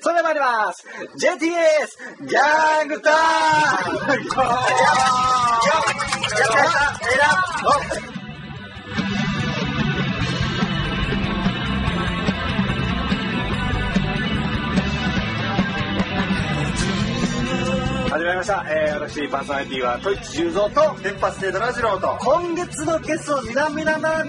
それでは参ります。 JTS ギャングタイム。始まりました。私パーソナリティはトイッチ重蔵と電波ステートラジローと、 今月のゲスト皆様は、 はい、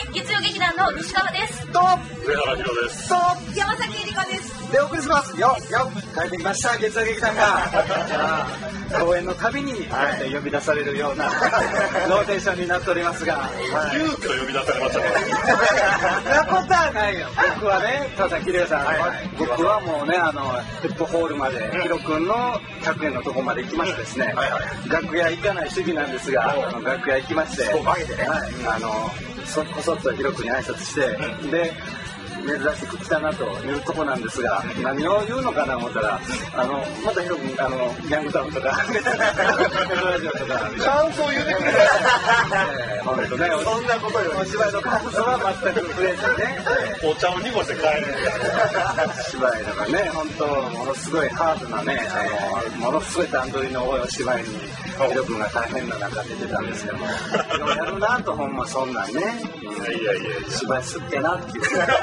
月曜劇団の西川ですと上原ひろです。 と山崎えりかですでお送りしますよ。帰ってきました月曜劇団が公演のたびに呼び出されるようなローテーションになっておりますが、 急遽呼び出されましたね。 そんなことはないよ。僕はね、ただきれいさん、僕はもうね、ヘッドホールまでヒロ君の100円のとこまで行きましてですね、楽屋行かない主義なんですが、楽屋行きまして、こそっとヒロ君に挨拶して、で珍しく来たなというとこなんですが、何を言うのかな思ったら、またヒロ君ギャングタウンとかラジオとか感想言うてくれ。 本当ね、そんなことよりお芝居の感想は全く触れずにね、 お茶を濁して帰る。 芝居とかね、本当ものすごいハードなね、ものすごい段取りの多いお芝居にヒロ君が大変な中出てたんですけども、やるなと、ほんまそんなんね、芝居すっけなっていう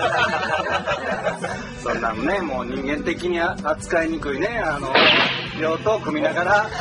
そんなんね、もう人間的に扱いにくいね、両党組みながら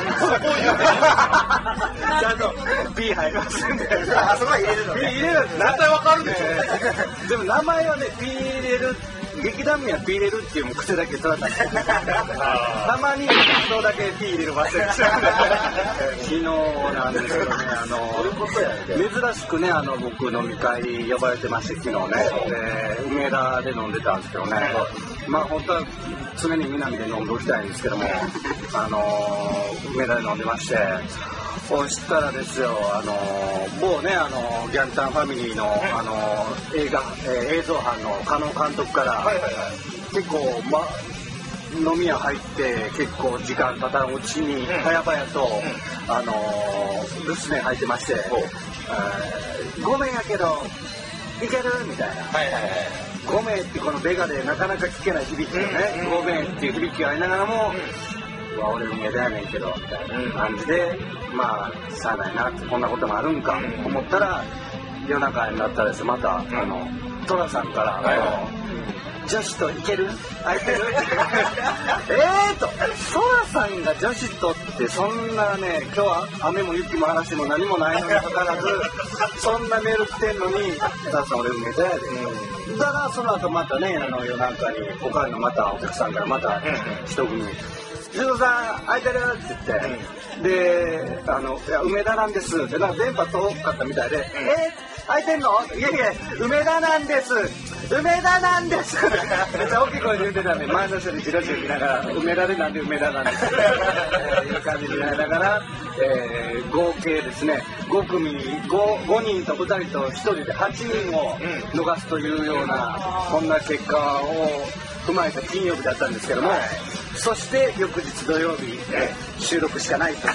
ちゃんと P 入りますんで、 あそこは入れるのね。 P 入れるんです。 絶対わかるでしょ。 でも名前はね、P 入れる、劇団名は P 入れるっていう癖だけ取られたんですよ。たまに人だけ P 入れる忘れてた。昨日なんですけどね、珍しくね、僕飲み会呼ばれてまして、昨日ね、梅田で飲んでたんですけどね、まあ本当は常に南で飲んでおきたいんですけども、梅田で飲んでまして、そしたらですよ、某ね、ギャンタンファミリーの、映像班の加納監督から、結構、飲み屋入って結構時間経たんうちに早々と、留守電入ってまして、ごめんやけどいけるみたいな、ごめんってこのベガでなかなか聞けない響きをね、ごめんっていう響きがありながらも、俺梅田やねんけどみたいな感じで、まあしゃあないなって、こんなこともあるんか思ったら、夜中になったらですね、またトラさんから女子といける空いてると、ソラさんが女子とってそんなね、今日は雨も雪も嵐も何もないのにかかわらずそんなメール来てんのに、ソラさん俺梅田やで、だからその後またね、夜中に他のまたお客さんからまた一組「重蔵さん空いてる?」って言って、でいや梅田なんですってなんか電波遠かったみたいで「空いてんの?」いやいや梅田なんです梅田なんですめっちゃ大きい声で言ってたんで、前の人にチラチラ見ながら梅田でなんで梅田なんですいう感じでやりながら、合計ですね5組 5人と2人と1人で8人を逃すというような、こんな結果を踏まえた金曜日だったんですけども、そして翌日土曜日、収録しかないという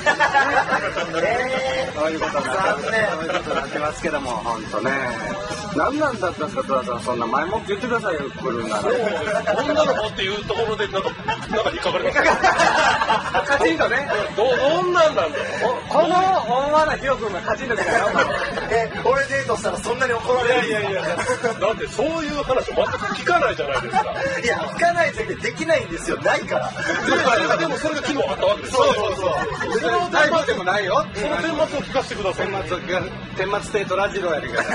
そういうことになってますけども、本当ね、何なんだったんですか、トラさん、そんな前もって言ってくださいよ、来るなら。 女の子っていうところでなんか引っかかりました。 カチンとね、 どんなんだよ。 この温和なヒロ君がカチンときたよ。 俺デートしたらそんなに怒られる？いやだってそういう話全く聞かないじゃないですか。 いや、聞かないとできないんですよ、ないから。 でもそれが昨日あったわけですよ。 そのタイプでもないよ。 その顛末を聞かせてください。 顛末ステートラジオやりから。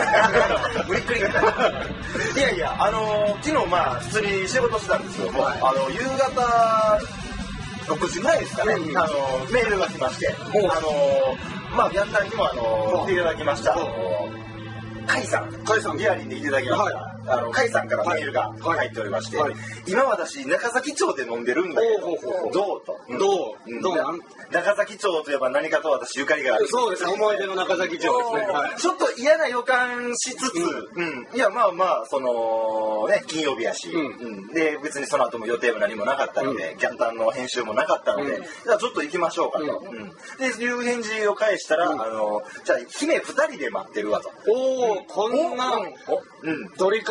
無理くり。いやいや、昨日普通に仕事してたんですけども、夕方6時ぐらいですかね、メールが来まして、ギャンタンにも来ていただきました。甲斐さんリアリーでいただきました。甲斐さんからメールが入っておりまして、今私中崎町で飲んでるんだけど、どうと。中崎町といえば何かと私ゆかりがある。 そうですね、思い出の中崎町ですね。 ちょっと嫌な予感しつつ、いやそのね、金曜日やし、で別にその後も予定も何もなかったので、ギャンタンの編集もなかったので、じゃあちょっと行きましょうかと。でいう返事を返したら、じゃあ姫2人で待ってるわと。 こんな取り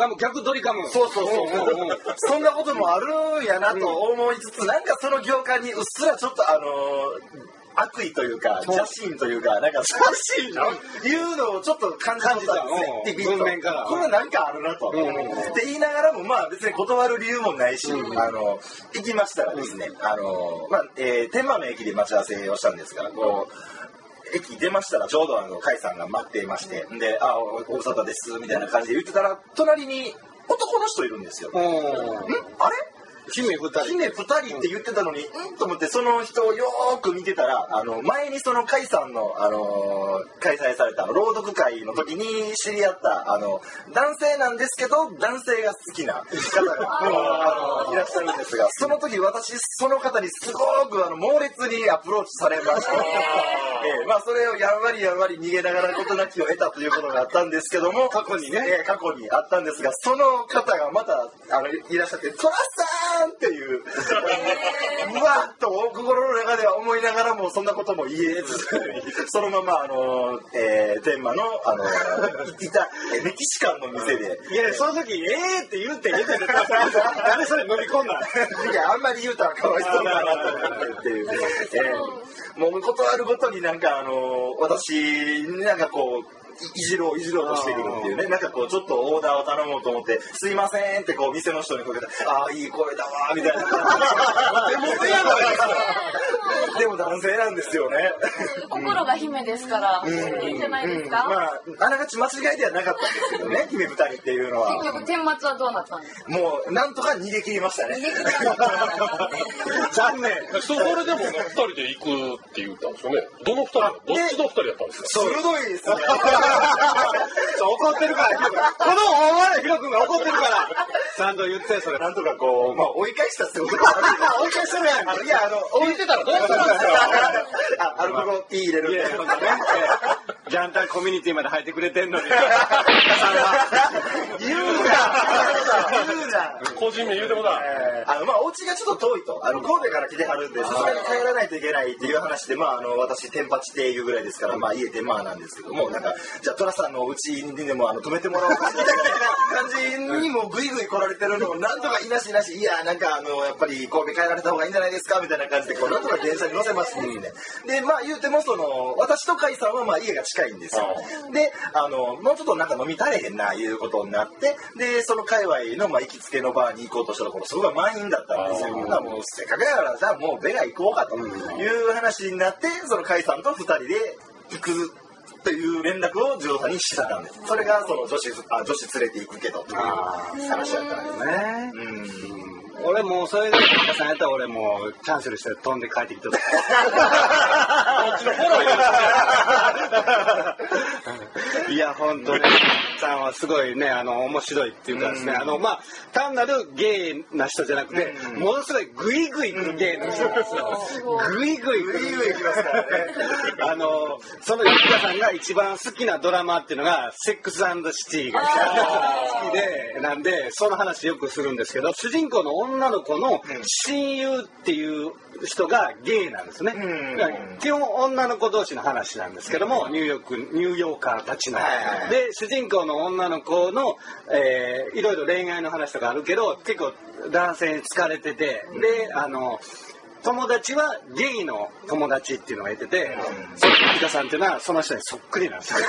カム、逆ドリカム。 そう。そんなこともあるんやなと思いつつ、なんかその業界にうっすらちょっと悪意というか、邪心というか、なんかそういうのをちょっっと感じたんですね。 文面から。 これなんかあるなと。って言いながらも、まあ別に断る理由もないし、行きましたらですね、天満の駅で待ち合わせをしたんですが、駅出ましたらちょうど甲斐さんが待っていまして、で、ご無沙汰ですみたいな感じで言ってたら、隣に男の人いるんですよ。あれ姫2 人って言ってたのに、と思ってその人をよーく見てたら、前にその甲斐さんの、開催された朗読会の時に知り合った、男性なんですけど、男性が好きな方がいらっしゃるんですが、その時私、その方にすごく猛烈にアプローチされまして、それをやんわり逃げながら事なきを得たということがあったんですけども、 過去にあったんですが、その方がまたいらっしゃって、トラさんっていう、うわっと心の中では思いながらもそんなことも言えず、そのまま天満のいたメキシカンの店で、 いやその時って言ってなんでそれ飲み込んだいやあんまり言うたらかわいそうだなと思ってっていう、もう断るごとになんか私なんかこういじろうとしてくるっていうね、なんかこうちょっとオーダーを頼もうと思って「すいません」ってこう店の人にかけて「ああいい声だわ」みたいなでも男性なんですよね。 心が姫ですからいいんじゃないですか。 あながち間違いではなかったんですけどね、姫2人っていうのは。 結局天末はどうなったんですか。 もうなんとか逃げ切りましたね。 残念。 それでもね2人で行くって言ったんですよね。どの2人？どっちの2人やったんですか。 鋭いですね。 怒ってるからこの大笑いヒロ君が怒ってるからちゃんと言ってそれ。 なんとかこう追い返したってことが追い返してるやん。 いや置いてたらどうするんですか。 アルコールピー入れる。 ジャンタンコミュニティまで入ってくれてんのに。 言うな。 個人名言うてもだ。 お家がちょっと遠いと、神戸から来てはるんで、さすがに帰らないといけないっていう話で、私天八っていうぐらいですから、家でなんですけども、なんかじゃあ寅さんのうちにでも泊めてもらおうかみたいな感じにもぐいぐい来られてるのをなんとかいなしいやなんかやっぱり神戸帰られた方がいいんじゃないですかみたいな感じでこうなんとか電車に乗せましてですね。で言うても私と甲斐さんは家が近いんですよ。でもうちょっとなんか飲み足れへんないうことになって、でその界隈の行きつけのバーに行こうとしたところすごい満員だったんですよ。もうせっかくやからじゃあもうベガ行こうかという話になって、その甲斐さんと2人で行くという連絡を上司にしてたんです。それがその女子連れて行くけどという話だったんですね。 俺もうそれで皆さんやったら俺もうキャンセルして飛んで帰ってきてた。こっちのフォローいや本当ねさんはすごいね面白いっていうかですね、単なるゲイな人じゃなくて、ものすごいグイグイ来るゲイの人ですよ。グイグイ来ますからね。その吉田さんが一番好きなドラマっていうのがセックス&シティが好きでなんでその話よくするんですけど、主人公の女の子の親友っていう人がゲイなんですね。基本女の子同士の話なんですけども、ニューヨーカーたちので主人公の女の子のいろいろ恋愛の話とかあるけど結構男性に疲れてて、で友達はゲイの友達っていうのがいてて、吉田さんっていうのはその人にそっくりなんですよ。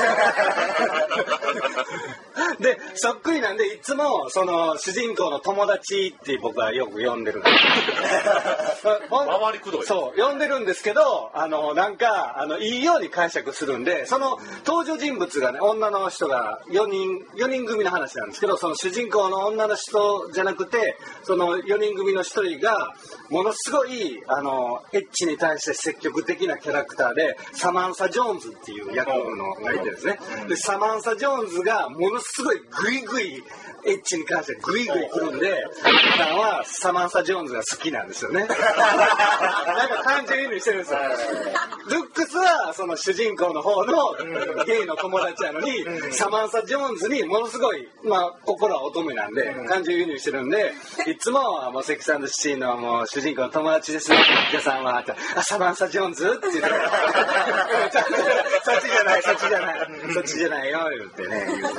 でそっくりなんでいつもその主人公の友達って僕はよく呼んでるんです。 回りくどい。 そう呼んでるんですけどなんかいいように解釈するんで、その登場人物がね女の人が4人組の話なんですけど、その主人公の女の人じゃなくてその4人組の1人がものすごいエッチに対して積極的なキャラクターでサマンサ・ジョーンズっていう役のがいてですね、でサマンサ・ジョーンズがものすごいグイグイエッチに関してグイグイ来るんで、皆さんはサマンサ・ジョーンズが好きなんですよね。なんか感情移入してるんですよ。ルックスはその主人公の方のゲイの友達やのに、サマンサ・ジョーンズにものすごい心は乙女なんで感情移入してるんで、いつもセックス&シティのもう主人公の友達ですよ皆さんはサマンサ・ジョーンズって言ってそっちじゃないよ言ってね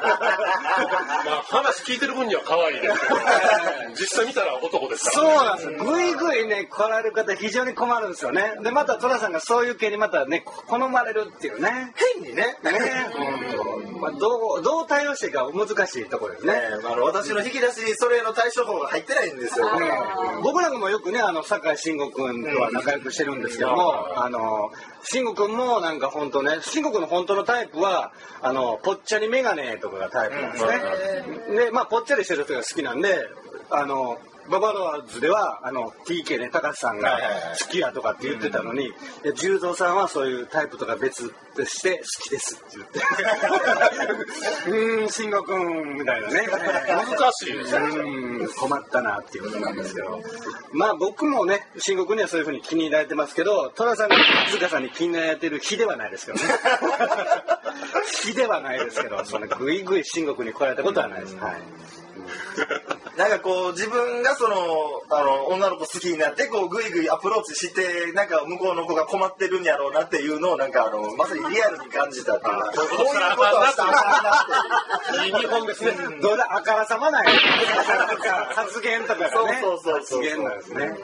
話聞いてる分には可愛いですけど、実際見たら男ですから。 そうなんですよ。ぐいぐいね、来られる方非常に困るんですよね。で、また寅さんがそういう系にまたね、好まれるっていうね。 変にね。 まあ、どう対応していいか難しいところですね。 私の引き出しにそれの対処法が入ってないんですよ。 僕らもよくね、酒井慎吾君とは仲良くしてるんですけども、慎吾君もなんか本当ね、慎吾君の本当のタイプは、ぽっちゃりメガネとかがタイプなんですね。で、まあ、ぽっちゃりしてる人が好きなんで、ババロワーズではTK ね、高橋さんが好きやとかって言ってたのに、重蔵さんはそういうタイプとか別として好きですって言って慎吾君みたいなね、 難しいですね。 困ったなっていうことなんですけど、まあ僕もね、慎吾君にはそういうふうに気に入られてますけど、寅さんが塚さんに気に入られてる日ではないですけどね。日ではないですけど、そのぐいぐい慎吾君に来られたことはないです。はい。 なんかこう自分がその女の子好きになってこうグイグイアプローチしてなんか向こうの子が困ってるんやろうなっていうのをなんかまさにリアルに感じたっていうか、こういうことはしたらあかんなっていう。 いい日本ですね。 どうだ、あからさまない発言とかがね、発言なんですね。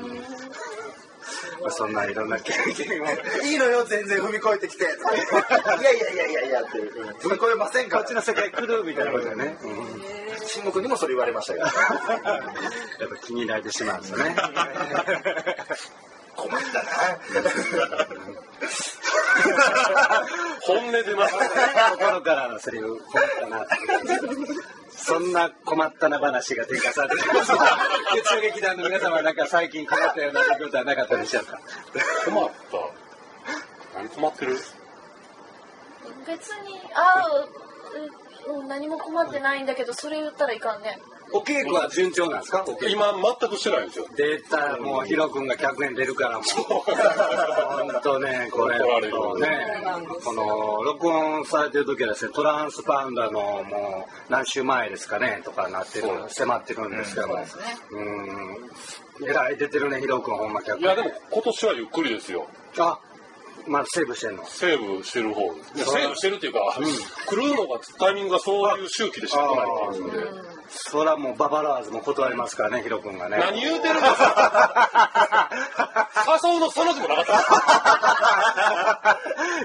そんないろんな経験をいいのよ、全然踏み越えてきていやっていう踏み越えませんか、 こっちの世界来るみたいなことでね。 慎吾君にもそれ言われましたけどやっぱ気に入られてしまうんですよね。 困ったな。 本音出ますね。 心からのセリフ、困ったな。そんな困ったな話が展開されています。月曜劇団の皆様はなんか最近困ったような出来事はなかったでしょうか。 困った。何困ってる？ 別に何も困ってないんだけど、それ言ったらいかんね。 お稽古は順調なんですか？ 今全くしてないんですよ。 出た、もうヒロ君が100円出るからもう本当ね、これね、この録音されてる時はですね、トランスパウンダーのもう何週前ですかねとかなってる、迫ってるんですけど、えらい出てるね、ヒロ君ほんま100円。 いやでも今年はゆっくりですよ。 あ、まあセーブしてんの？ セーブしてる方です。セーブしてるっていうか、来るのがタイミングがそういう周期でしか来ない感じで。 そらもうババラワーズも断りますからね、ヒロ君がね。 何言うてるんですか。誘うのその字もなかった。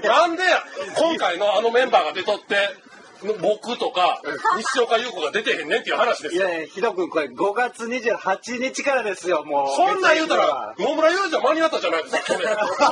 なんで今回のメンバーが出とって僕とか西岡優子が出てへんねんっていう話ですよ。 いやいや、ヒロ君これ5月28日からですよ、もう。 そんなん言うたら野村裕二は間に合ったじゃないですか、去年。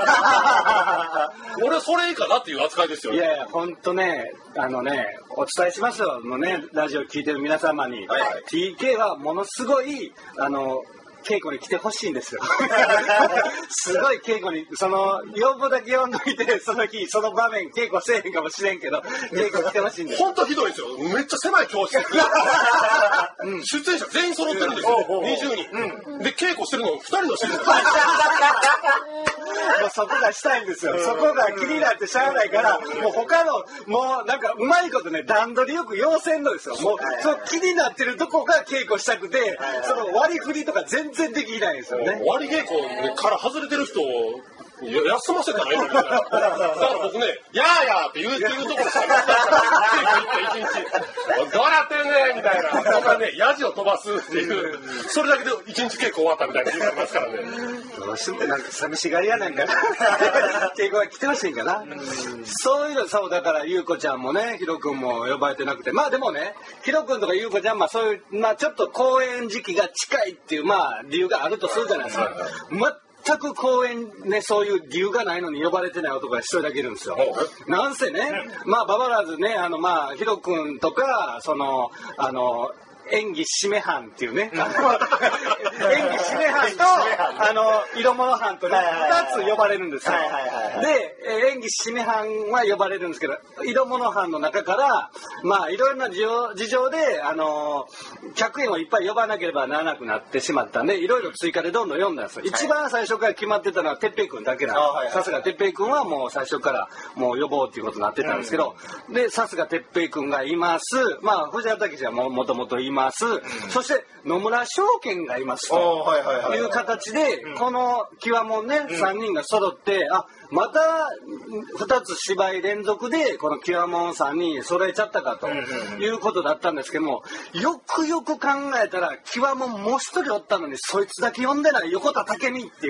俺それ以下だっていう扱いですよね。 いやいや、ほんとね、お伝えしますよ、ラジオ聞いてる皆様に。TK はものすごい、稽古に来てほしいんですよ。すごい稽古に、呼ぶだけ呼んどいて、その日、その場面、稽古せえへんかもしれんけど、稽古来てほしいんです。 ほんとひどいですよ。めっちゃ狭い教室。出演者全員揃ってるんですよ。20人。で、稽古してるの2人の人です。 もうそこがしたいんですよ。そこが気になってしゃあないから、もう他の、もうなんかうまいことね、段取りよく要せんのですよ。もう、気になってるとこが稽古したくて、その割り振りとか全然できないんですよね。 割り稽古から外れてる人を休ませたらいいのに。だから僕ね、やーやーって言うところしか稽古行って1日、どうなってんねんみたいな。そんなね、ヤジを飛ばすっていう、それだけで1日稽古終わったみたいな言いますからね。 どうしてもなんか寂しがりやなんかな。稽古が来てほしいんかな。そういうの、そうだから優子ちゃんもね、ヒロ君も呼ばれてなくて、まあでもね、ヒロ君とか優子ちゃん、まあそういう、まあちょっと公演時期が近いっていう、まあ理由があるとするじゃないですか。全く公演ね、そういう理由がないのに呼ばれてない男が一人だけいるんですよ。なんせね、まあババラーズね、まあヒロ君とか、演技締め班っていうね、演技締め班と色物班とね、2つ呼ばれるんですよ。で、演技締め班は呼ばれるんですけど、色物班の中からまあいろんな事情で客演をいっぱい呼ばなければならなくなってしまったんで、いろいろ追加でどんどん呼んだんですよ。一番最初から決まってたのは哲平君だけなんです。さすが哲平君はもう最初からもう呼ぼうっていうことになってたんですけど、でさすが哲平君がいます。まあ藤原武史はもともといます。そして野村証券がいますという形で、この極もんね、3人が揃って、 また2つ芝居連続でこのキワモンさんに揃えちゃったかということだったんですけども、よくよく考えたらキワモンもう一人おったのにそいつだけ呼んでない横田武美っていう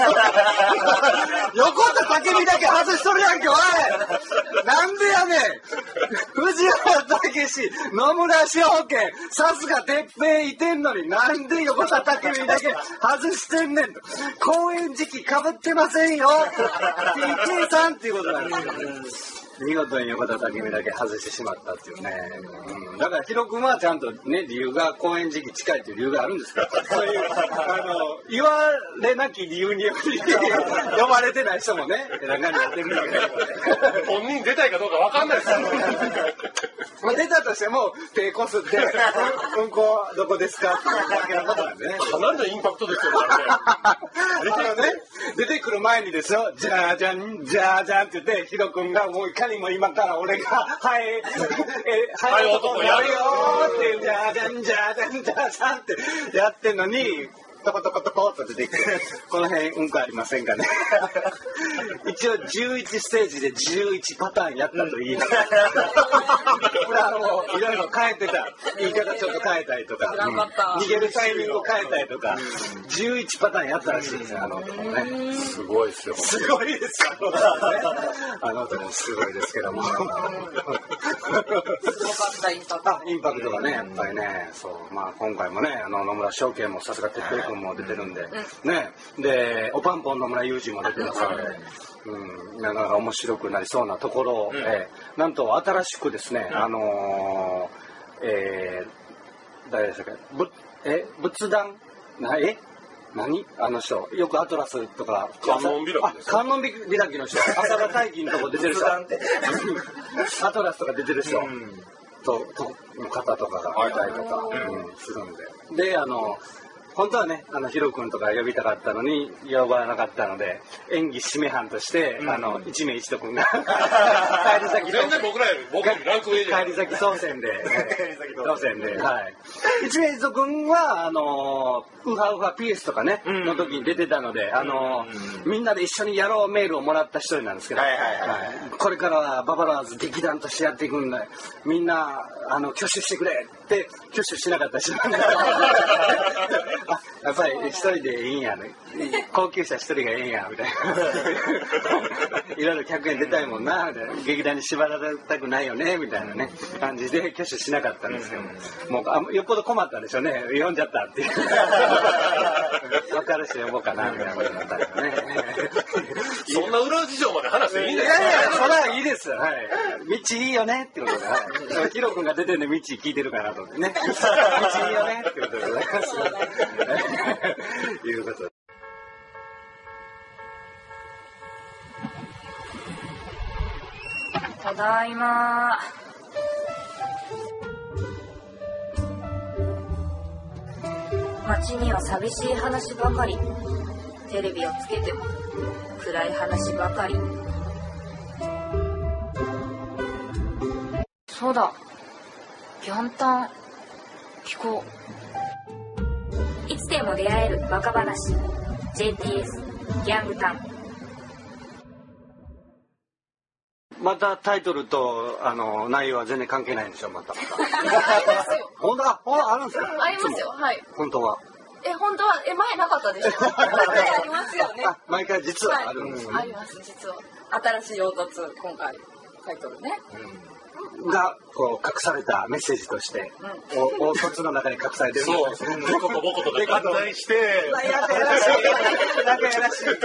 横田武美だけ外しとるやんけおい、なんでやねん。藤原武史、野村翔健、さすがてっぺんいてんのになんで横田武美だけ外してんねんと。公演時期かぶってませんよ PK さんっていうことなんですよ。見事に横田武美だけ外してしまったっていうね、だからヒロ君はちゃんとね理由が公演時期近いという理由があるんですけど、そういう言われなき理由により呼ばれてない人もね中にやってるんだけど本人出たいかどうかわかんないですよまあ出たとしても手こすってうんこはどこですかっていうだけのことなんでね。 かなりのインパクトですよね出てくる前にですよ、じゃーじゃんじゃーじゃんって言ってヒロ君がもういかにも今から俺がはい男やるよーってじゃーじゃんじゃーじゃんじゃーじゃんってやってんのにトコトコトコっと出てきてこの辺うんこありませんかね一応11ステージで11パターンやったと言いますプランをいろいろ変えてた、言い方ちょっと変えたりとか、逃げるタイミングを変えたりとか11パターンやったらしいですよ、あの男もね。すごいですよ、すごいですよあの男もすごいですけどもすごかったインパクトがね、やっぱりね。そう、まあ今回もね野村翔健もさすが哲平君も出てるんで、ね、でおパンポン野村雄二も出てますので、なかなか面白くなりそうなところを、なんと新しくですね、誰でしたっけ、仏壇何あの人よくアトラスとか観音開きの人浅田大輝のとこ出てる人アトラスとか出てる人の方とかがいたりとかするんで、本当はねヒロ君とか呼びたかったのに呼ばなかったので、演技締め班として一名一斗君が帰り先全然僕らよりランク上じゃん。 帰り先当選で一名一斗君はウハウハピースとかねの時に出てたので、みんなで一緒にやろうメールをもらった一人なんですけど、これからはババロアーズ劇団としてやっていくんでみんな挙手してくれって挙手しなかった人なんでやっぱり一人でいいんやね、高級車一人がいいんやみたいないろいろ客演出たいもんなみたいな、劇団に縛られたくないよねみたいなね感じで挙手しなかったんですけど、もうよっぽど困ったんでしょうね、呼んじゃったっていう分かる人呼ぼうかなみたいなことになったんですねそんな裏事情まで話していいんですか。 いやそれはいいです、はい、道いいよねってことで、ヒロ君が出てるんで道聞いてるかなと思ってね道いいよねってことでございますいうことで、 ただいま。街には寂しい話ばかり、テレビをつけても暗い話ばかり。そうだ、ギャンタン聞こう。いつでも出会えるバカ話 JTS ギャングタン。 またタイトルと内容は全然関係ないんでしょ。またありますよ。 本当はあるんですか。 ありますよ、はい。 本当は本当は前なかったでしょありますよね。 毎回実はあるんですよね、 あります、実は新しい凹凸、今回タイトルね、 がこう隠されたメッセージとして、凹凸の中に隠されてる。 そう、デコとボコとか合体して仲やらしい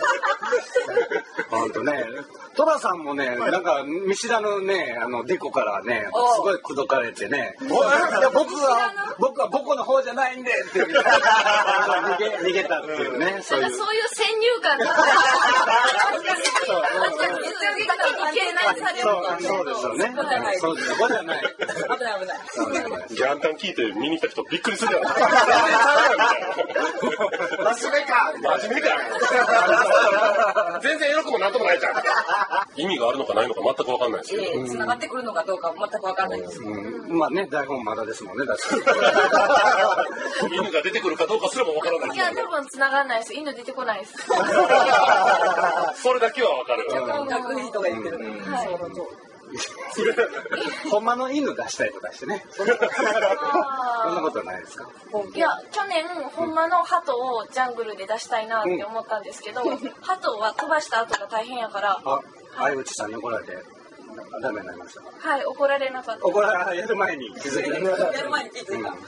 本当ね、トラさんもね、なんか見知らぬねデコからねすごい口説かれてね、いや僕はボコの方じゃないんでって逃げたっていうね、そういう先入観がそうですよね。 そうです、ここじゃない。 危ない。 ギャンタン聞いて見に来た人びっくりするよ。 真面目か。 全然エロくもなんともないじゃん。 意味があるのかないのか全く分かんないですけど。 繋がってくるのかどうか全く分かんないです。 まあね、台本まだですもんね、だって。 犬が出てくるかどうかすらも分からない。 いや、多分繋がんないです。犬出てこないです。 それだけは分かる。 学費とか言ってる。 ほんまの犬出したりとかしてね。そんなことはないですか？ いや、去年ほんまの鳩をジャングルで出したいなって思ったんですけど、鳩は飛ばした後が大変やから。 相内さんに怒られてダメになりました。 はい、怒られなかった。 やる前に気づいた。 やる前に気づいた。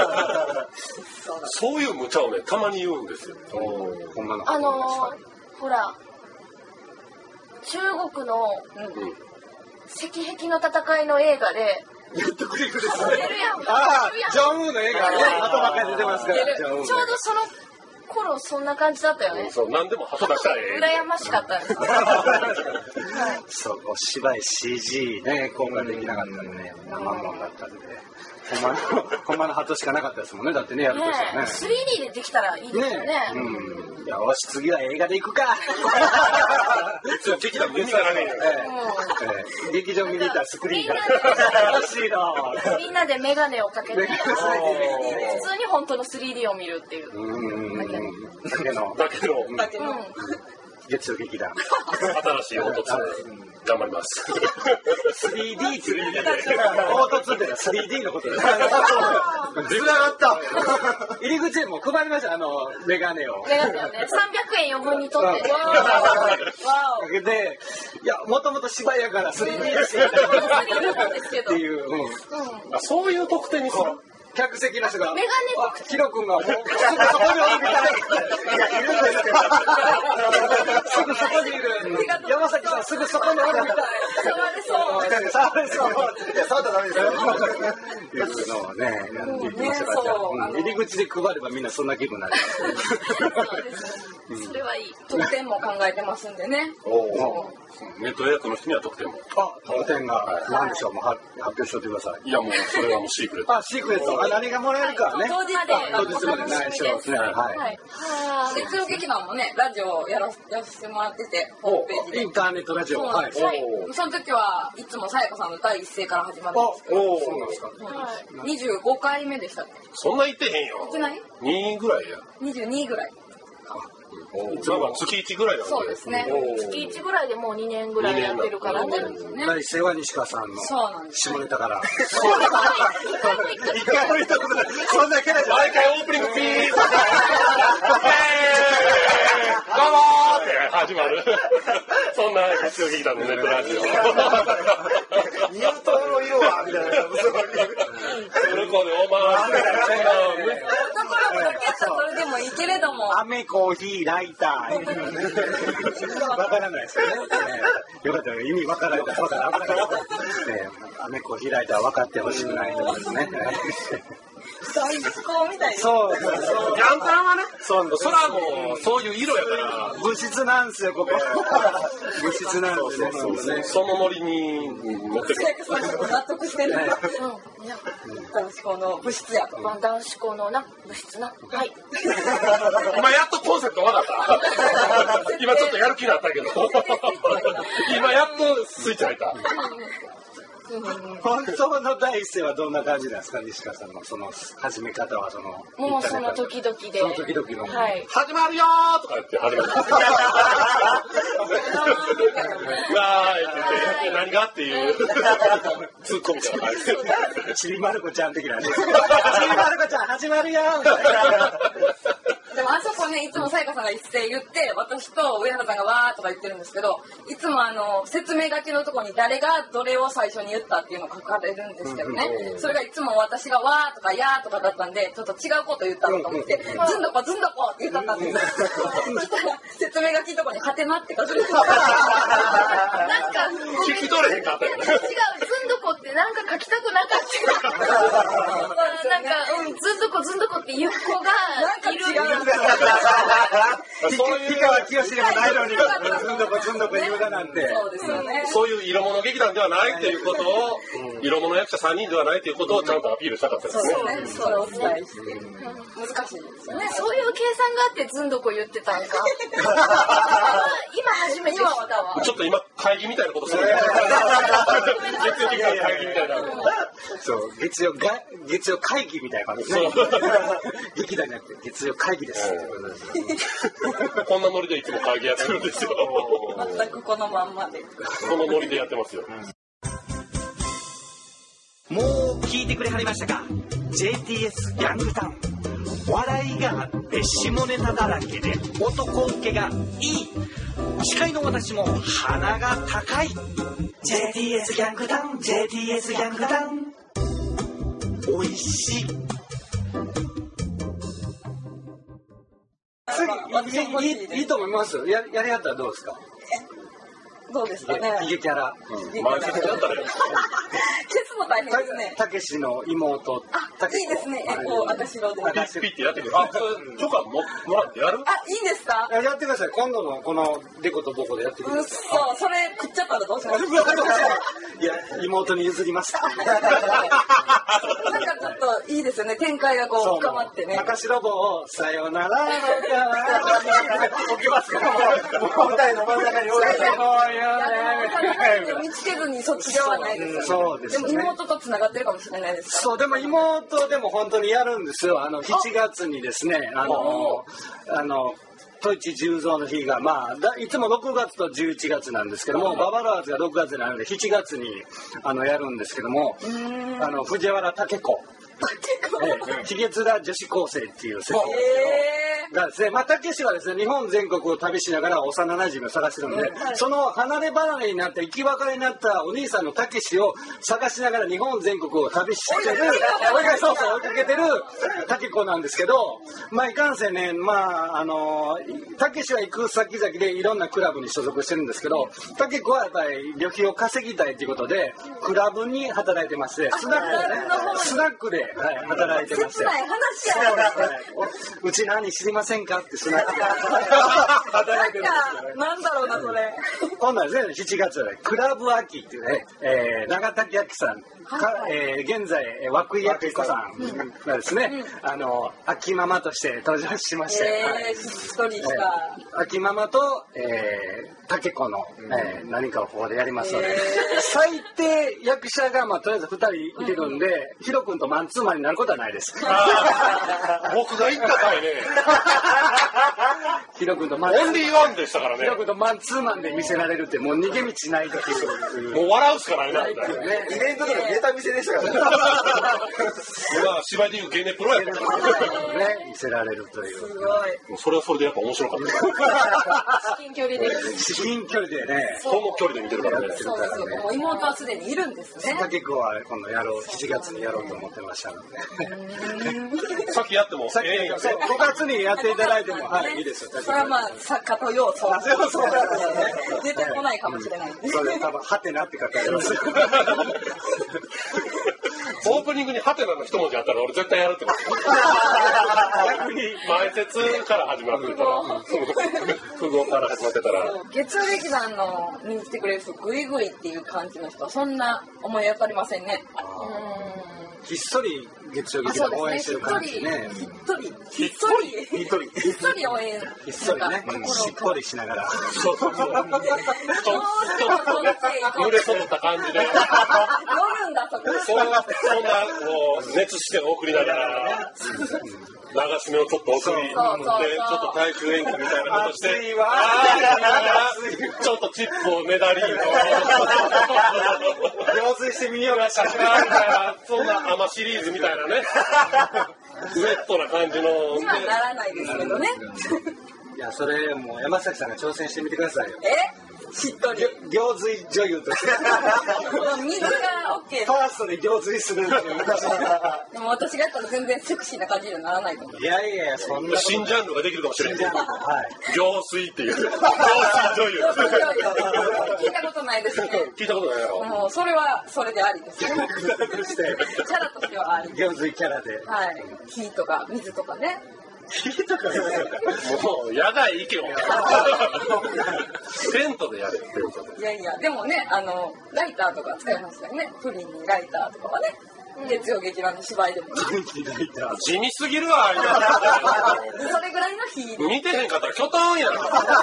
そういう無茶をね、たまに言うんですよ。 ほんまのほら、中国の石壁の戦いの映画で、 言っとくれくですね。 出るやん。 ジョンウーの映画ね、後ばっかり出てますから。 ちょうどその頃そんな感じだったよね。 そう、何でも鳩出したら羨ましかったです。 そう、お芝居 CG ね、今回できなかったんでね、生もんだったんで。ほんまの鳩しかなかったですもんね、だってね、やるとしたらね。 3D でできたらいいですよね。 よし、次は映画で行くか。 劇団見に行かないよ。 劇場見に行ったらスクリーンが欲しいの。 みんなでメガネをかけて、普通に本当の 3D を見るっていう。 だけの。 月曜劇団新しい凹凸頑張ります。 3D って言うんだけど凹凸ってのは 3D のことです。つながった。入り口でも配りましたメガネを。 メガネをね、300円余分に取って。 で、いやもともと芝居やから 3D ですよっていう。 そういう特典にする。 客席の人が、 メガネヒロ君がもうすぐそこにおるみたいな。いや、いるんですけど。すぐそこにいる。山崎さん、すぐそこにおるみたい。 触れそう。 触れそう。いや、触ったらダメですよ。いうのをね、やっていきましょう。入り口で配ればみんなそんな気分になる。 それはいい。 特典も考えてますんでね。 ネット予約の人には特典も。 特典が、何でしょう、もう発表しておいてください。 いや、もう、それはもうシークレット。 シークレット。何がもらえるかね。 当日まで内緒ですね。はい。 月曜劇団もね、ラジオやらせてもらってて、ホームページで。 インターネットラジオ。 はい。その時はいつもさやかさんの第一声から始まるんですけど。 そうなんですか。 25回目でしたっけ？ そんな言ってへんよ。 言ってない？ 2ぐらいや。 22ぐらい。 なんか月1ぐらいなんで。 そうですね。 月1ぐらいでもう2年ぐらいやってるからね。 第一声は西川さんの下ネタから。 一回も言ったことない。そんなキャラじゃない。 毎回オープニングピースどうもーって始まる。そんな月曜劇団のネットラジオ。 ニュートンの色はみたいな。 それこでおまーそれでもいいけれども。 アメコーヒーライター。わからないですよね。よかったら意味わからないからわからない。アメコーヒーライター分かってほしくないですね。 大好みたいな。 そう。 ヤンタンはね、そらもうそういう色やから。 物質なんですよ、ここ。物質なんですよ。 そのノリに持ってくる。 納得してない。男子校の物質やと。 男子校のな、物質な。はい。 今やっとコンセプト分かった。今ちょっとやる気になったけど。今やっとスイッチ入った。 本当の第一声はどんな感じなんですか、西川さんのその始め方はもうその時々で。 その時々の。 はい。 始まるよーとか言って始まる。わーいって言って何がっていうツッコミから入る。 ちびまる子ちゃん的なね。ちびまる子ちゃん始まるよーみたいな。 でもあそこね、いつもさやかさんが一斉言って、私と上原さんがわーとか言ってるんですけど、いつも説明書きのところに誰がどれを最初に言ったっていうのを書かれるんですけどね、それがいつも私がわーとかやーとかだったんで、ちょっと違うこと言ったのと思って、ずんどこずんどこって言ったんですよ。そしたら、説明書きのところにハテナって書かれてた。なんか、 聞き取れへんかったよね。 違う、ずんどこってなんか書きたくなかった。なんか、ずんどこずんどこっていう子がいる。 氷川きよしでもないのに、ずんどこずんどこ言うだなんて。 そうですよね。 そういう色物劇団ではないっていうことを、色物役者3人ではないっていうことをちゃんとアピールしたかったですね。 そうですね。それをお伝えして。難しいですよね。 そういう計算があってずんどこ言ってたんか。今初めて知ったわ。 ちょっと今会議みたいなことする。月曜劇団の会議みたいな。 そう月曜会議みたいな感じですね。劇団じゃなくて月曜会議です。 こんなノリでいつも会議やってるんですよ。 全くこのまんまで。 このノリでやってますよ。 もう聞いてくれはりましたか？ JTS ヤングタウン、笑いがあって下ネタだらけで男受けがいい。司会の私も鼻が高い。 JTS ヤングタウン、 JTS ヤングタウン、おいしい。 いいと思います。やりやったらどうですか？ どうですかね。 ヒゲキャラ。 前説やったらケツも大変ですね。 たけしの妹。 あ、いいですね。赤白で。 ピッてやってくる。あ、それ許可もらってやる？ あ、いいですか？ やってください。今度のこのデコとボコでやってください。 それ食っちゃったらどうします？ いや、妹に譲ります。 なんかちょっといいですよね。展開がこう深まってね。 赤白棒をさよならの置きますからもう舞台の真ん中に置いて見つけずにそっちではないですよね。 そうですね。 でも妹と繋がってるかもしれないです。 そう、でも妹でも本当にやるんですよ。7月にですね、戸市十三の日が、いつも6月と11月なんですけども、ババロアーズが6月なので7月にやるんですけども、藤原武子。ヒゲ面女子高生っていう設定がですね、たけしはですね、日本全国を旅しながら幼馴染を探してるので、その離れ離れになって生き別れになったお兄さんのたけしを探しながら日本全国を旅してる、追いかけてるたけ子なんですけど、いかんせんね、たけしは行く先々でいろんなクラブに所属してるんですけど、たけ子はやっぱり旅費を稼ぎたいということで、クラブに働いてまして、スナックで働いてまして、うち何知りませんかってスナックで働いてるんですけど、 なんだろうなそれ。 今度はですね、7月はクラブ秋っていうね、長滝秋さん現在涌井秋子さんがですね、秋ママとして登場しまして、 しっとりした秋ママとたけ子の何かをここでやりますので、最低役者がとりあえず2人いてるんで、ヒロ君とマンツーマンになることはないです。 僕が行った回ね、 ヒロ君とオンリーワンでしたからね。 ヒロ君とマンツーマンで見せられるってもう逃げ道ないという。 もう笑うしかないなみたいな。 イベントとかネタ見せでしたからね。 今芝居でいうゲネプロやったからね、見せられるという。 すごい。 もうそれはそれでやっぱ面白かった。 至近距離で。 至近距離でね。 遠目距離で見てるからね。 そうですよ。もう妹はすでにいるんですね。 たけ子は今度7月にやろうと思ってましたので。 さっきやっても 5月にやっていただいてもいいですよ。 それは作家と要素出てこないかもしれない。 それ多分ハテナって書かれます。 オープニングにハテナの一文字あったら俺絶対やるってこと。逆に前説から始まってたら、符号から始まってたら。 月曜劇団の見に来てくれる人、グイグイっていう感じの人はそんな思い当たりませんね。 ひっそり月曜劇団応援してる感じね。 ひっそり応援。 ひっそりね。しっぽりしながら。 そうそうそう。ちょっと濡れそった感じで。 乗るんだそこ。 そんなこう熱視線を送りながら。流し目をちょっと送りで、ちょっと大衆演劇みたいなことして、ちょっとチップをねだり行水してみようかしらみたいな、そんなアマシリーズみたいなね、ウェットな感じの。 今ならないですけどね。 いや、それもう山崎さんが挑戦してみてくださいよ。 しっとり。 行水女優として。 水が OK。 ファーストで行水するっていう。 でも私がやったら全然セクシーな感じにはならないと思う。 いやいや、そんな。 新ジャンルができるかもしれない。行水っていう。行水女優。 聞いたことないですね。 聞いたことないやろ。 もうそれはそれでありです。キャラとしてはあり。 行水キャラで。 はい。火とか水とかね。 もう野外行けよ。テントでやれっていうことで。 いやいや、でもね、ライターとか使いましたよね。プリンにライターとかはね。月曜劇団の芝居でも。 地味すぎるわ。 それぐらいの見てへんかったらきょとんやん。あ、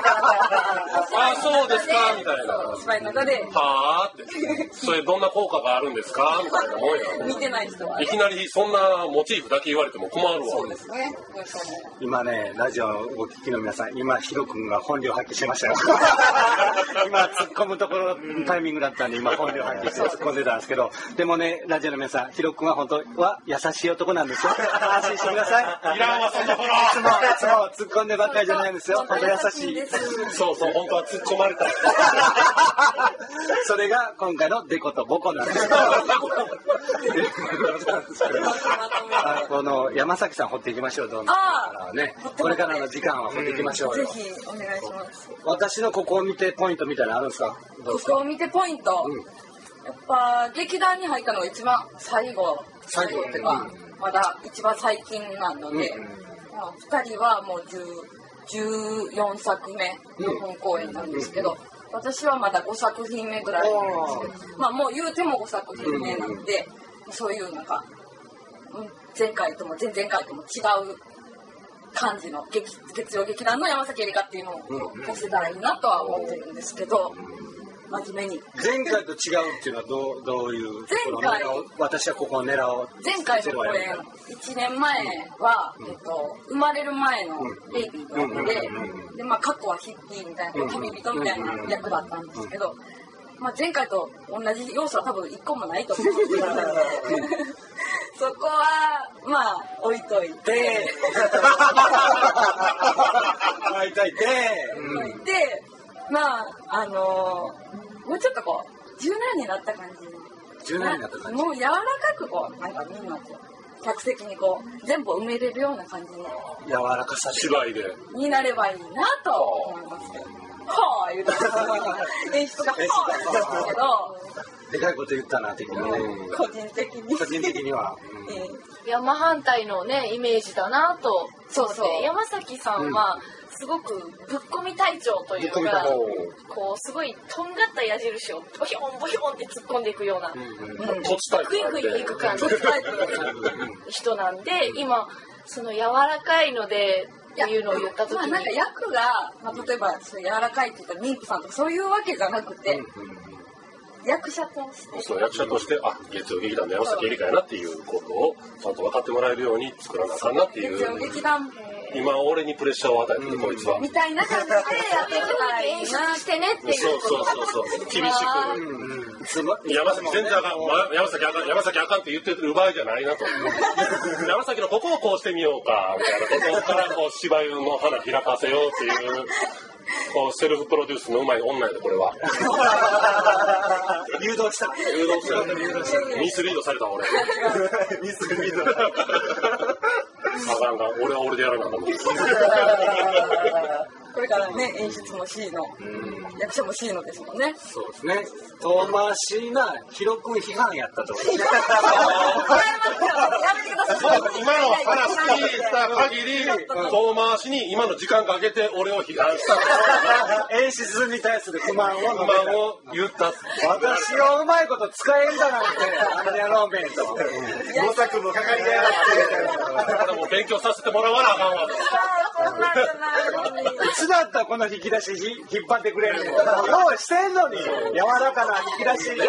そうですかみたいな。 お芝居の中ではーって。それどんな効果があるんですかみたいなもんや。 見てない人は、 いきなりそんなモチーフだけ言われても困るわ。 そうですね。 今ね、ラジオをお聞きの皆さん、今ヒロ君が本領発揮しましたよ。今突っ込むところタイミングだったんで、今本領発揮して突っ込んでたんですけど、でもね、ラジオの皆さん、ヒロ君は本当は優しい男なんですよ。安心してください。 いらんわ、そんなもの。 いつも突っ込んでばっかりじゃないんですよ。本当優しい。 そうそう、本当は突っ込まれたい。 それが今回のデコとボコなんですこの山崎さん掘っていきましょう。どんどんね、これからの時間は掘っていきましょうよ。 ぜひお願いします。 私のここを見てポイントみたいなのあるんですか？ ここを見てポイント、やっぱ劇団に入ったのが一番最後っていうか、まだ一番最近なので、2人はもう14作目の本公演なんですけど、私はまだ5作品目ぐらいなんですけど、まあもう言うても5作品目なので、そういうなんか前回とも前々回とも違う感じの月曜劇団の山崎エリカっていうのを出せたらいいなとは思ってるんですけど、真面目に前回と違うっていうのはどういうところを前回私はここを狙おう。 前回の公演1年前は、生まれる前のベイビーの役で、まあ過去はヒッピーみたいな旅人みたいな役だったんですけど、まあ前回と同じ要素は多分1個もないと思うんですけどそこはまあ置いといてまあもうちょっとこう柔軟になった感じもう柔らかくこうなんかみんなこう客席にこう全部埋めれるような感じの柔らかさ芝居でになればいいなと思いますけど、はあ言うて演出がはあですけどでかいこと言ったな的なね、 個人的には、 山反対のねイメージだなと思って。 そう山崎さんはすごくぶっ込み隊長というか、こうすごいとんがった矢印をボヒョンボヒョンって突っ込んでいくような、 土地タイプクイクイいく感じの人なんで、今その柔らかいのでっていうのを言った時に、 なんか役が、例えばそう柔らかいって言ったら妊婦さんとかそういうわけじゃなくて、役者として月曜劇団の山崎エリカやなっていうことをちゃんと分かってもらえるように作らなあかんなっていう。 月曜劇団今俺にプレッシャーを与えてるこいつはみたいな感じでやっていけたらいいなしてねっていうそう厳しく山崎全然あかん山崎あかんって言ってる場合じゃないなと山崎のここをこうしてみようかみたいなことからこう芝居の花開かせようっていうこうセルフプロデュースのうまい女やでこれは誘導したミスリードされた俺ミスリードあかん俺は俺でやらなあかんこれからね演出も C の役者も C のですもんね。 そうですね。遠回しなヒロ君批判やったと今の話聞いた限り遠回しに今の時間かけて俺を批判した演出に対する不満を言った私をうまいこと使えんだなんてあれやろうめんと 5作もかかりやがってもう勉強させてもらわなあかんわいつだったらこの引き出し引っ張ってくれるのようしてんのに柔らかな引き出しして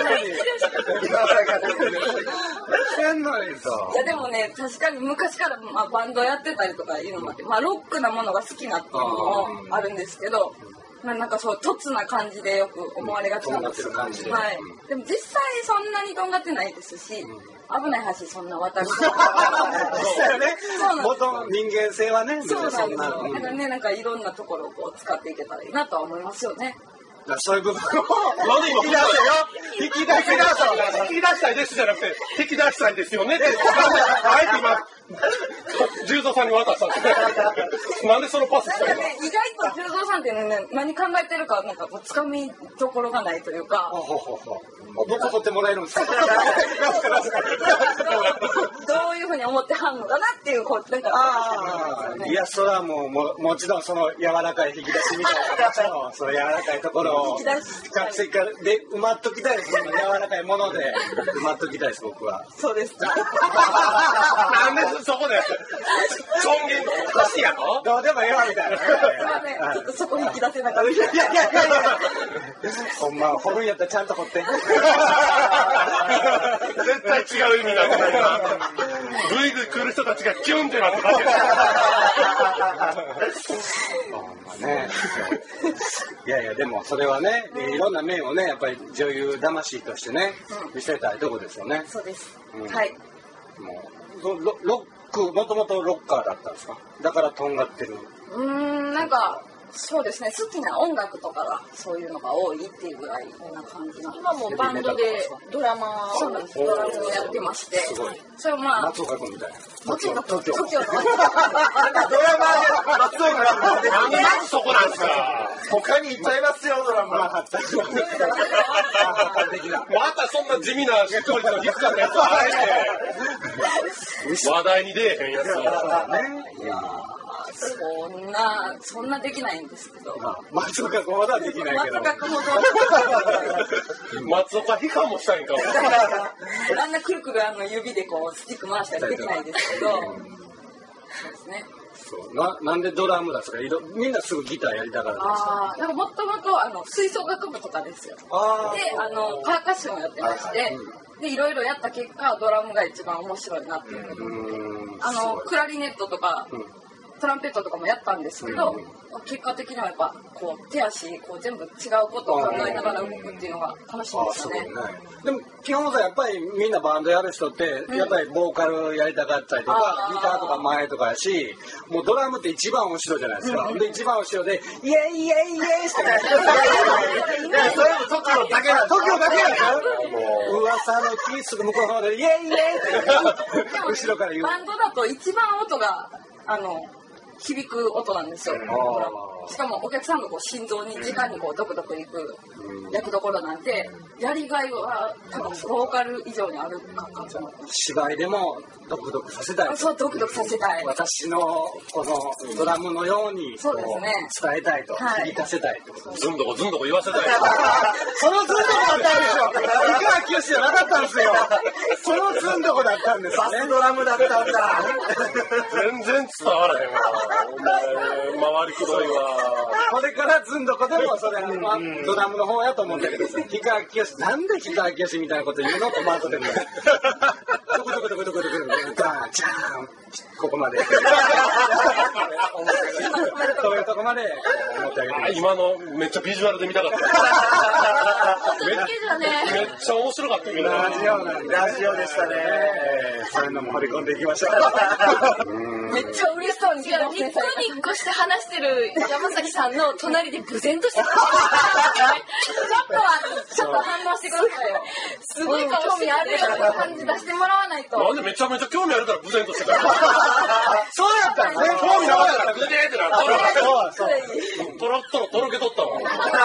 んのにさいやでもね確かに昔から、バンドやってたりとかいうのもあって、ロックなものが好きなっていうのもあるんですけど、なんかそう突な感じでよく思われがちなんですよ。はい。でも実際そんなにとんがってないですし、危ない橋そんな渡る。 そうだよね。元人間性はね。 そうなんですよ。だからねなんかいろんなところをこう使っていけたらいいなとは思いますよね。 そういう部分を引き出したいですじゃなくて引き出したいですよねってあえて今十三さんに渡したんですなんでそのパスしたの？ 意外と十三さんってね何考えてるかなんかこうつかみどころがないというか。 どこ取ってもらえるんですか？ どういうふうに思ってはんのかなっていうこうなんかいやそれはもちろんその柔らかい引き出しみたいなその柔らかいところを客席からで埋まっときたいです。柔らかいもので埋まっときたいです僕は。 そうですか。 なんでそこで尊厳のおかしいやろ。 どうでもええわみたいな。 すいません、ちょっとそこ引き出せなかった。 いやほんま掘るんやったらちゃんと掘って。 絶対違う意味なんだよな。ぐいぐい来る人たちがキュンってなってますよ。 ね、いやでもそれはねいろんな面をねやっぱり女優魂としてね見せたいとこですよね。 そうです、はい。 もうロックもともとロッカーだったんですか。だからとんがってる。 なんかそうですね、好きな音楽とかがそういうのが多いっていうぐらいな感じな。 今もバンドでドラマをやってまして、それまあ松岡君みたいな。 TOKIO のドラマで松岡君でなんでまずそこなんですか。 他にいっちゃいますよドラマ。 またそんな地味な視聴率の低かったやつは話題に出えへんやつ。 そんなできないんですけど。 松岡君ほどはできないけど。 松岡君ほど。 松岡批判もしたいんかも。 あんなくるくる指でこうスティック回したりできないですけど。そうですね。 なんでドラムだとかみんなすぐギターやりたがるんですか。 なんかもともと吹奏楽部とかですよ。でパーカッションをやってまして。でいろいろやった結果ドラムが一番面白いなっていう。クラリネットとか。トランペットとかもやったんですけど、結果的にはやっぱこう手足こう全部違うことを考えながら動くっていうのが楽しみでしたね。 でも基本さやっぱりみんなバンドやる人ってやっぱりボーカルやりたかったりとかギターとか前とかやし、もうドラムって一番後ろじゃないですか。で一番後ろでイエイイエイイエイってね。 それもTOKIOだけなんです。 TOKIOだけなんですよ。噂のキスの向こうの方でイエイイエイって後ろから言う。 バンドだと一番音が響く音なんですよ。しかもお客さんのこう心臓に直にこうドクドクいく役どころなんで、やりがいは多分ボーカル以上にあるかもしれない。 芝居でもドクドクさせたい。 そう、ドクドクさせたい。 私のこのドラムのようにそうですね、 伝えたいと、響かせたいと。 ずんどこ言わせたい。 そのずんどこだったんですよ。井川きよしじゃなかったんですよ。そのずんどこだったんですね。 バスドラムだったんだ。 全然伝わらへんわ。回りくどいわ。 これからずんどこでもそれドラムの方やと思うんだけどさ、井川きよしなんで井川きよしみたいなこと言うのとマートでもドコドコドコドコドコガーチャーンここまでそういうとこまで思ってあげて。 今のめっちゃビジュアルで見たかった。めっちゃ面白かった。みんなラジオでしたね。そういうのも掘り込んでいきましょう。 めっちゃ嬉しそうにニッコニッコして話してる山崎さんの隣で無然としてた。 ちょっと反応してくださいよ。 すごい顔興味あるような感じ出してもらわないと。 なんでめちゃめちゃ興味あるから無然としてた。 そうやったんですね。 興味なかったらグデーってなった。 そうトロッととろけとったわ。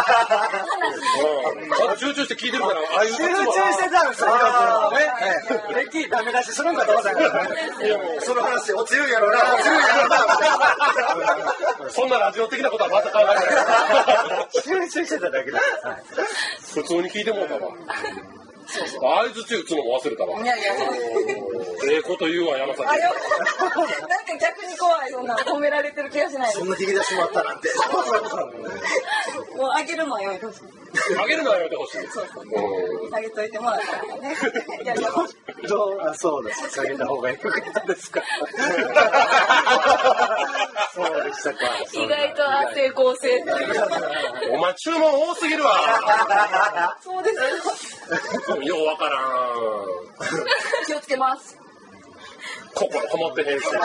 集中して聞いてるからああいう集中してたんですよ。レッキーダメ出しするんかと思ったんですよ。 その話落ちるんやろな。 そんなラジオ的なことはまた考えない。 集中してただけだ。 普通に聞いてもうたわ。相づち打つのも忘れたわ。 いやええこと言うわ山崎。 なんか逆に怖い。そんな褒められてる気がしない。 そんな引き出しもあったなんて。 もうあげるのはやめてほしい。 あげるのはやめてほしい。 あげといてもらったらね。 そうです。下げた方がよかったですか。そうでしたか。 意外と成功性。 お前注文多すぎるわ。 そうです。 ようわからん。 気をつけます。 心こもってへんし。何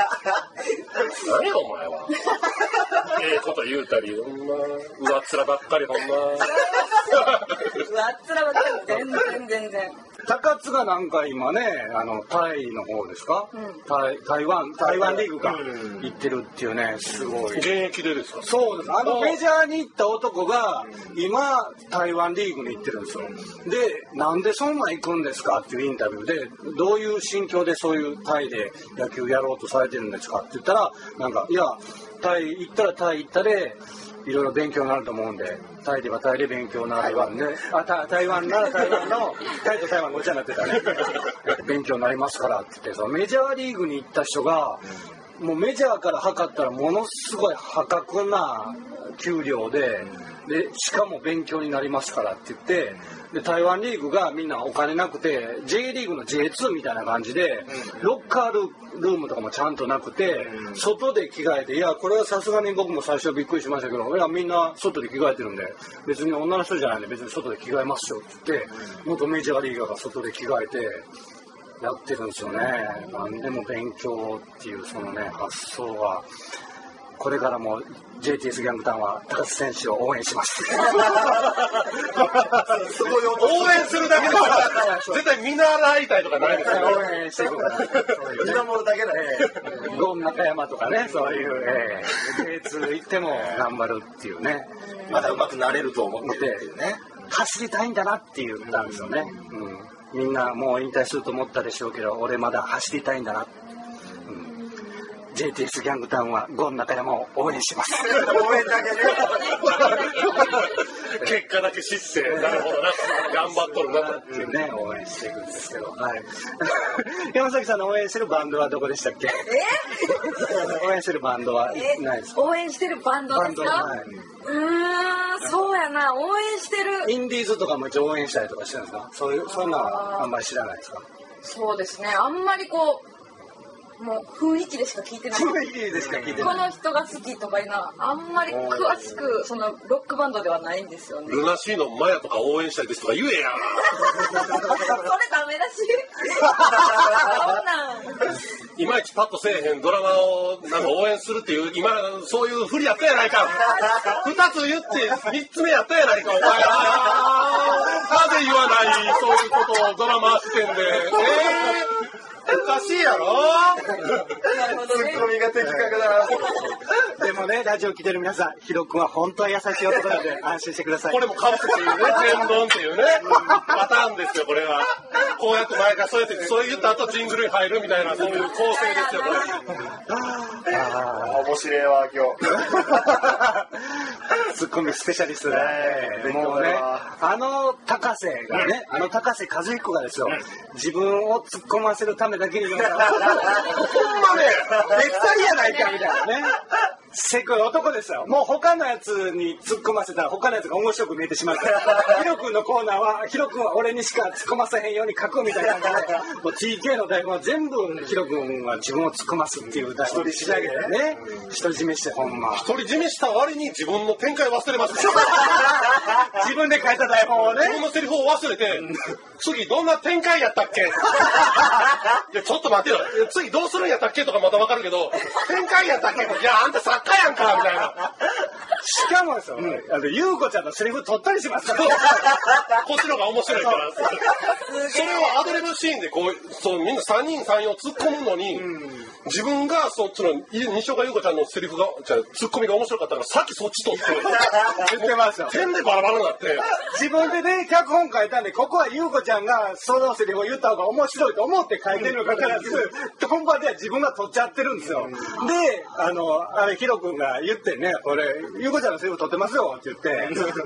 お前は。ええこと言うたり、ほんま上っ面ばっかりほんま。 す。わっつらわかる。全然。 高津がなんか今ね、タイの方ですか、台湾リーグが行ってるっていうね、すごい。 現役でですか？ そうです。メジャーに行った男が、今、台湾リーグに行ってるんですよ。で、なんでそんな行くんですかっていうインタビューで、どういう心境でそういうタイで野球やろうとされてるんですかって言ったら、なんか、いや、タイ行ったらタイ行ったで、いろいろ勉強になると思うんで、タイではタイで勉強になるわね。台湾なら台湾の、タイと台湾ごちゃになってたね。勉強になりますからって言って、メジャーリーグに行った人が、もうメジャーから測ったらものすごい破格な給料で、しかも勉強になりますからって言って、で台湾リーグがみんなお金なくて J リーグの J2 みたいな感じでロッカールームとかもちゃんとなくて外で着替えて、いやこれはさすがに僕も最初びっくりしましたけど、いやみんな外で着替えてるんで別に女の人じゃないんで別に外で着替えますよって言って元メジャーリーガーが外で着替えてやってるんですよね。何でも勉強っていうそのね発想はこれからも JTS ギャングタウンは高津選手を応援します。 すごい応援するだけで絶対見習いたいとかないですよ。 応援していく見守るだけだね。 ゴン中山とかね、そういう J2 行っても頑張るっていうね。 まだ上手くなれると思ってね。 走りたいんだなって言ったんですよね。みんなもう引退すると思ったでしょうけど、俺まだ走りたいんだな。JTS ギャングタウンはゴン中山を応援します。 応援だけね。 結果だけ知って、なるほどな、頑張っとるなっていうね、応援していくんですけど、はい。山崎さんの応援してるバンドはどこでしたっけ？応援してるバンドはないですか？ 応援してるバンドですか？はい、そうやな、応援してる。 インディーズとかも一応応援したりとかしてるんですか？そんなのはあんまり知らないですか？ そうですね、あんまりこう。もう雰囲気でしか聞いてない。 雰囲気でしか聞いてない。 この人が好きとかいうのはあんまり詳しくそのロックバンドではないんですよね。 ルナシーのマヤとか応援したいですとか言えや。 それダメだし。 いまいちパッとせえへんドラマをなんか応援するっていう今そういうふりやったやないか。2つ言って3つ目やったやないかお前。なぜ言わないそういうことをドラマ視点で。おかしいやろ。 ツッコミが的確だ。 でもね、ラジオ聞いてる皆さん、ヒロ君は本当は優しい男なので安心してください。 これもかぶせっていうね、天丼っていうね、パターンですよ、これは。こうやって前からそうやって、そう言った後ジングルに入るみたいな、そういう構成ですよ、これ。 面白いわ、今日。 ツッコミスペシャリストだ。もうね、高瀬がね、高瀬和彦がですよ、自分を突っ込ませるためだけにほんまね、べったりやないかみたいなね。せこい男ですよ。もう他のやつに突っ込ませたら他のやつが面白く見えてしまうから、ヒロ君のコーナーはヒロ君は俺にしか突っ込ませへんように書くみたいな感じで、もう TK の台本は全部ヒロ君は自分を突っ込ますっていう台本で仕上げてね、独り占めしてほんま。 独り占めした割に自分の展開忘れました。 自分で書いた台本をね。 自分のセリフを忘れて、次どんな展開やったっけ？いやちょっと待てよ。次どうするんやったっけとかまたわかるけど、展開やったっけ？いやあんた作家やんかみたいな。 しかもですよ、ゆうこちゃんのセリフ取ったりしますから。 こっちの方が面白いから。それをアドリブシーンでこう、そうみんな3人3人を突っ込むのに、自分がそっちの西岡優子ちゃんのセリフがじゃツッコミが面白かったからさっきそっち取って言ってますよ。 点でバラバラになって自分でね脚本書いたんで、ここは優子ちゃんがそのセリフを言った方が面白いと思って書いてるのかからず、本番では自分が取っちゃってるんですよ。であれヒロ君が言ってね、これ優子ちゃんのセリフ取ってますよって言って、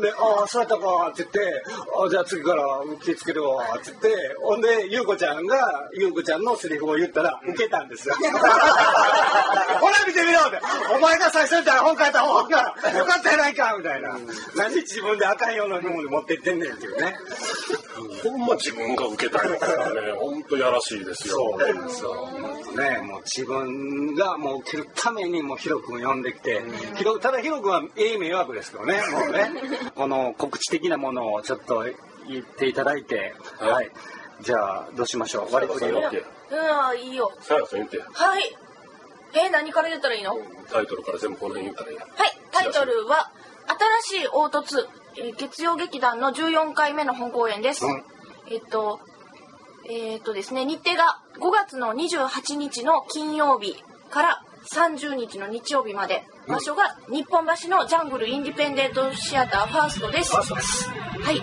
でそうやったかって言って、じゃあ次から気ぃつけるわって言って、ほんで優子ちゃんが優子ちゃんのセリフを言ったら受けたんですよ。ほら見てみろって、お前が最初に本書いた方がよかったやないかみたいな。何自分であかんようなものに持ってってんねんっていうね。 ほんま自分が受けたいからね、本当やらしいですよ。 そうなんですよ。ね、もう自分がもう受けるためにもうヒロ君呼んできて、ただヒロ君は迷惑ですけどね、もうね、この告知的なものをちょっと言っていただいて、はい。じゃあどうしましょう。割り振りを。 いいよ。 さやさん言って。 はい。何から言ったらいいの？ タイトルから全部この辺言ったらいい。 はい。タイトルは新しい凹凸月曜劇団の14回目の本公演です。ですね、日程が5月の28日の金曜日から30日の日曜日まで、場所が日本橋のジャングルインディペンデントシアターファーストです。はい。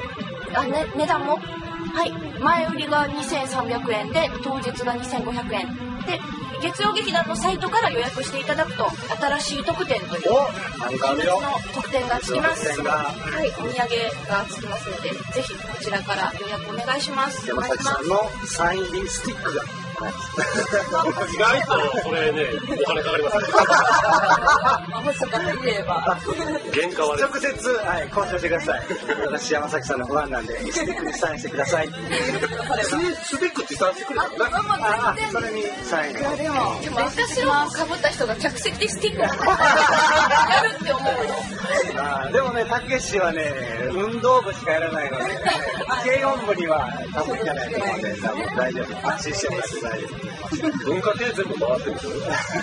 値段も、はい、前売りが2300円で当日が2500円で、月曜劇団のサイトから予約していただくと新しい特典という特別の特典がつきます。はい、お土産がつきますので、ぜひこちらから予約お願いします。 山崎さんのサイン入りスティックが意外とそれね、お金かかりますね。 細かく言えば原価は直接、はい、交渉してください。私山崎さんのファンなんでスティックにサインしてください。 スティックってサインしてくれるのね。 それにサイン。 でも私をかぶった人が客席でスティックをやるって思うよ。 でもね、たけしはね、運動部しかやらないので、軽音部には多分いかないと思うんで、多分大丈夫。安心してください。 文化系全部回ってるんですよ。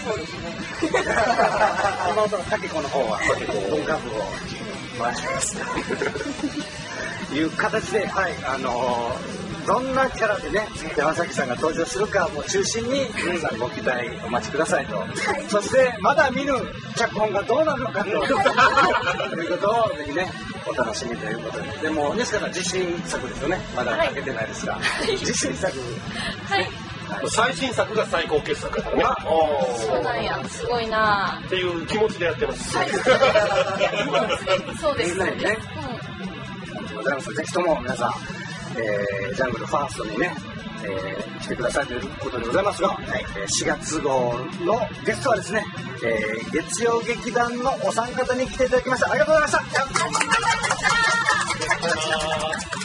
妹のたけこの方は文化部を回します。いう形で、はい、どんなキャラでね、山崎さんが登場するかを中心に皆さんご期待お待ちくださいと。そしてまだ見ぬ脚本がどうなるのかということをぜひね、お楽しみということで。でもですから自信作ですよね。まだ書けてないですが、自信作。 はい。 最新作が最高傑作だからね。 そうなんや、すごいなっていう気持ちでやってます。 そうですね。 ございます。ぜひとも皆さん、ジャングルファーストにね、来てくださいということでございますが、4月号のゲストはですね、月曜劇団のお三方に来ていただきました。ありがとうございました。